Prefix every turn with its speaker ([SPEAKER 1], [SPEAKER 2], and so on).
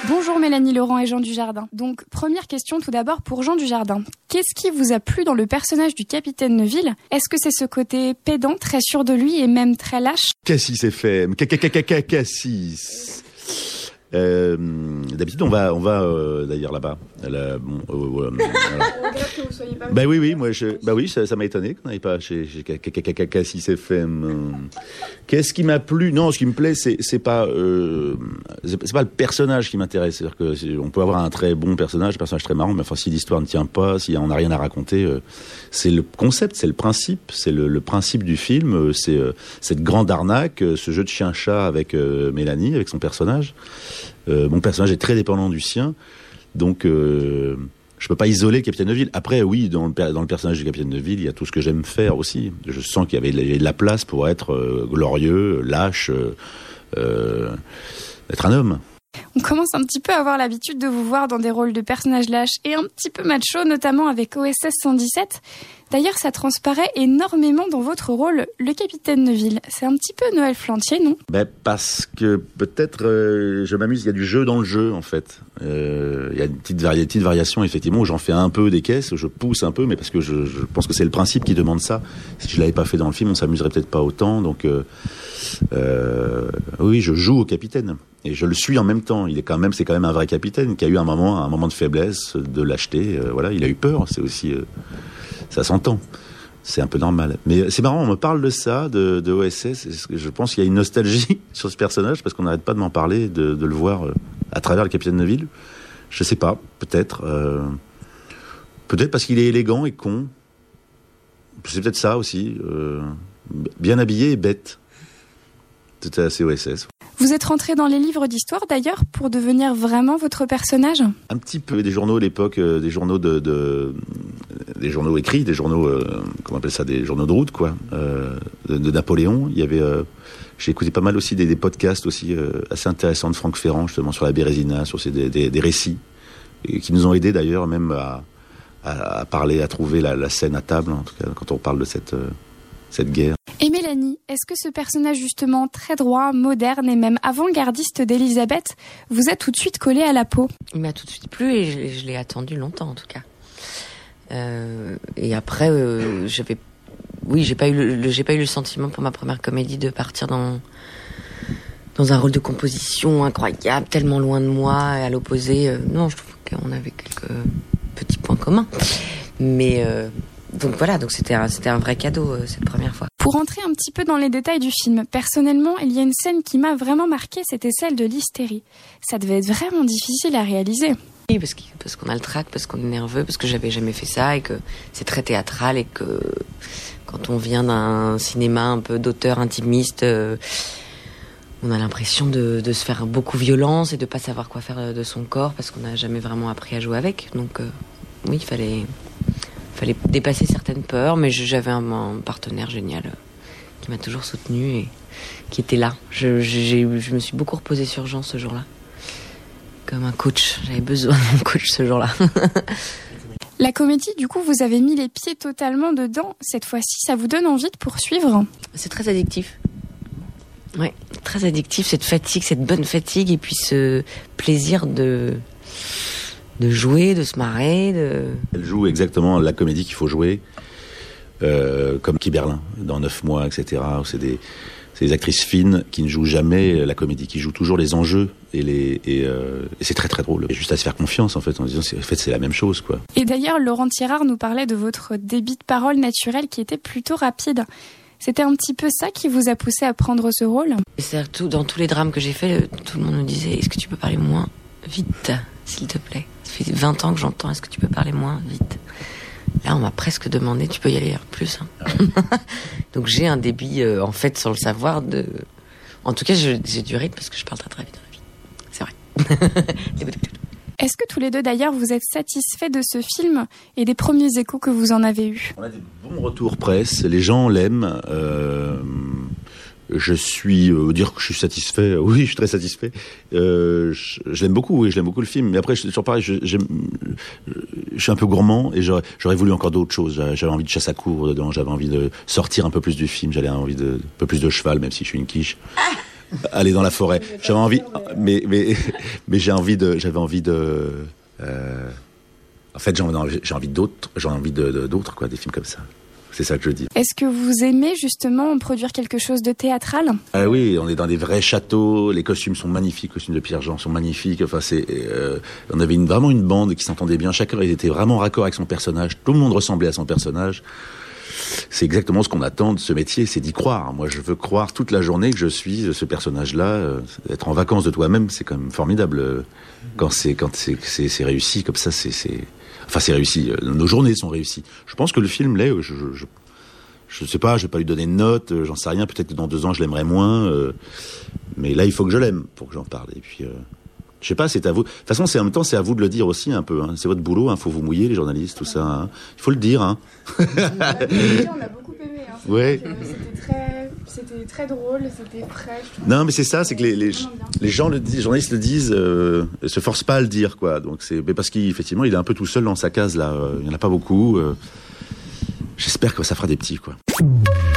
[SPEAKER 1] Bonjour Mélanie Laurent et Jean Dujardin. Donc, première question tout d'abord pour Jean Dujardin. Qu'est-ce qui vous a plu dans le personnage du capitaine Neuville ? Est-ce que c'est ce côté pédant, très sûr de lui et même très lâche ?
[SPEAKER 2] Cassis FM, Cassis. D'habitude, on va d'ailleurs là-bas. Oui, moi, ça m'a étonné qu'on n'aille pas chez Cassis FM. Qu'est-ce qui m'a plu ? Non, ce qui me plaît, c'est pas le personnage qui m'intéresse. C'est-à-dire que on peut avoir un très bon personnage, un personnage très marrant, mais enfin, si l'histoire ne tient pas, si on n'a rien à raconter, c'est le concept, c'est le principe, c'est le principe du film, c'est cette grande arnaque, ce jeu de chien-chat avec Mélanie, avec son personnage. Mon personnage est très dépendant du sien, donc je peux pas isoler le capitaine Neuville. Après, oui, dans le personnage du capitaine Neuville, il y a tout ce que j'aime faire aussi. Je sens qu'il y avait de la place pour être glorieux, lâche, être un homme.
[SPEAKER 1] On commence un petit peu à avoir l'habitude de vous voir dans des rôles de personnages lâches et un petit peu macho, notamment avec OSS 117. D'ailleurs, ça transparaît énormément dans votre rôle, le capitaine Neuville. C'est un petit peu Noël Flantier, non ?
[SPEAKER 2] Parce que peut-être je m'amuse, il y a du jeu dans le jeu en fait. Il y a une petite variation effectivement où j'en fais un peu des caisses, où je pousse un peu, mais parce que je pense que c'est le principe qui demande ça. Si je l'avais pas fait dans le film, on s'amuserait peut-être pas autant. Donc oui, je joue au capitaine et je le suis en même temps. C'est quand même un vrai capitaine qui a eu un moment de faiblesse, de lâcheté. Il a eu peur. C'est aussi ça s'entend. C'est un peu normal. Mais c'est marrant, on me parle de ça, de OSS. Je pense qu'il y a une nostalgie sur ce personnage parce qu'on n'arrête pas de m'en parler, de le voir à travers le capitaine Neuville. Je sais pas, peut-être. Peut-être parce qu'il est élégant et con. C'est peut-être ça aussi. Bien habillé et bête. C'était assez OSS.
[SPEAKER 1] Vous êtes rentré dans les livres d'histoire d'ailleurs pour devenir vraiment votre personnage ?
[SPEAKER 2] Un petit peu. Des journaux à l'époque, des journaux des journaux écrits, des journaux, comment on appelle ça, des journaux de route, quoi, de Napoléon. Il y avait, j'ai écouté pas mal aussi des podcasts aussi assez intéressants de Franck Ferrand, justement sur la Bérésina, sur des récits, et qui nous ont aidés d'ailleurs même à parler, à trouver la scène à table, en tout cas quand on parle de cette guerre.
[SPEAKER 1] Et Mélanie, est-ce que ce personnage justement très droit, moderne et même avant-gardiste d'Elisabeth vous a tout de suite collé à la peau ?
[SPEAKER 3] Il m'a tout de suite plu et je l'ai attendu longtemps en tout cas. Et après, j'ai pas eu le sentiment pour ma première comédie de partir dans un rôle de composition incroyable, tellement loin de moi et à l'opposé. Non, je trouve qu'on avait quelques petits points communs. Mais donc c'était un vrai cadeau cette première fois.
[SPEAKER 1] Pour entrer un petit peu dans les détails du film, personnellement, il y a une scène qui m'a vraiment marquée, c'était celle de l'hystérie. Ça devait être vraiment difficile à réaliser.
[SPEAKER 3] Oui, parce qu'on a le trac, parce qu'on est nerveux, parce que j'avais jamais fait ça et que c'est très théâtral et que quand on vient d'un cinéma un peu d'auteur intimiste, on a l'impression de se faire beaucoup violence et de pas savoir quoi faire de son corps parce qu'on n'a jamais vraiment appris à jouer avec. Donc oui, il fallait dépasser certaines peurs, mais j'avais un partenaire génial qui m'a toujours soutenue et qui était là. Je me suis beaucoup reposée sur Jean ce jour-là. Comme un coach. J'avais besoin d'un coach ce jour-là.
[SPEAKER 1] La comédie, du coup, vous avez mis les pieds totalement dedans. Cette fois-ci, ça vous donne envie de poursuivre ?
[SPEAKER 3] C'est très addictif. Ouais, très addictif, cette fatigue, cette bonne fatigue, et puis ce plaisir de jouer, de se marrer.
[SPEAKER 2] Elle joue exactement la comédie qu'il faut jouer, comme Kiberlin, dans 9 mois, etc. C'est des actrices fines qui ne jouent jamais la comédie, qui jouent toujours les enjeux et c'est très très drôle. Et juste à se faire confiance en fait, en disant c'est la même chose quoi.
[SPEAKER 1] Et d'ailleurs, Laurent Tirard nous parlait de votre débit de parole naturel qui était plutôt rapide. C'était un petit peu ça qui vous a poussé à prendre ce rôle ?
[SPEAKER 3] C'est-à-dire dans tous les drames que j'ai faits, tout le monde me disait est-ce que tu peux parler moins vite, s'il te plaît ? Ça fait 20 ans que j'entends est-ce que tu peux parler moins vite ? Là, on m'a presque demandé, tu peux y aller plus. Donc j'ai un débit, en fait, sans le savoir, En tout cas, j'ai du rythme parce que je parle très très vite dans la vie. C'est vrai.
[SPEAKER 1] Est-ce que tous les deux, d'ailleurs, vous êtes satisfaits de ce film et des premiers échos que vous en avez eus ?
[SPEAKER 2] On a des bons retours presse, les gens l'aiment. Je suis dire que je suis satisfait. Oui, je suis très satisfait. Je l'aime beaucoup. Oui, je l'aime beaucoup le film. Mais après, toujours pareil. Je suis un peu gourmand et j'aurais voulu encore d'autres choses. J'avais envie de chasse à courre dedans. J'avais envie de sortir un peu plus du film. J'avais envie de un peu plus de cheval, même si je suis une quiche. aller dans la forêt. J'avais envie, mais j'avais envie de. En fait, j'ai envie d'autres, quoi, des films comme ça. C'est ça que je dis.
[SPEAKER 1] Est-ce que vous aimez justement produire quelque chose de théâtral ?
[SPEAKER 2] Ah oui, on est dans des vrais châteaux, les costumes sont magnifiques, les costumes de Pierre-Jean sont magnifiques. Enfin, on avait vraiment une bande qui s'entendait bien. Chacun était vraiment raccord avec son personnage. Tout le monde ressemblait à son personnage. C'est exactement ce qu'on attend de ce métier, c'est d'y croire. Moi, je veux croire toute la journée que je suis ce personnage-là. Être en vacances de toi-même, c'est quand même formidable. Quand c'est réussi comme ça, Enfin, c'est réussi. Nos journées sont réussies. Je pense que le film l'est. Je sais pas, je vais pas lui donner de note. J'en sais rien. Peut-être que dans 2 ans, je l'aimerai moins. Mais là, il faut que je l'aime pour que j'en parle. Et puis, je sais pas, c'est à vous. De toute façon, en même temps, c'est à vous de le dire aussi un peu. Hein. C'est votre boulot. Hein. Faut vous mouiller, les journalistes, tout ça. Hein. Il faut le dire. Hein.
[SPEAKER 1] On a beaucoup aimé. Hein.
[SPEAKER 2] Ouais.
[SPEAKER 1] C'était très drôle, c'était frais.
[SPEAKER 2] Non, mais c'est ça, c'est que les gens le disent, les journalistes le disent, se forcent pas à le dire, quoi. Donc mais parce qu'effectivement, il est un peu tout seul dans sa case là. Il y en a pas beaucoup. J'espère que ça fera des petits, quoi.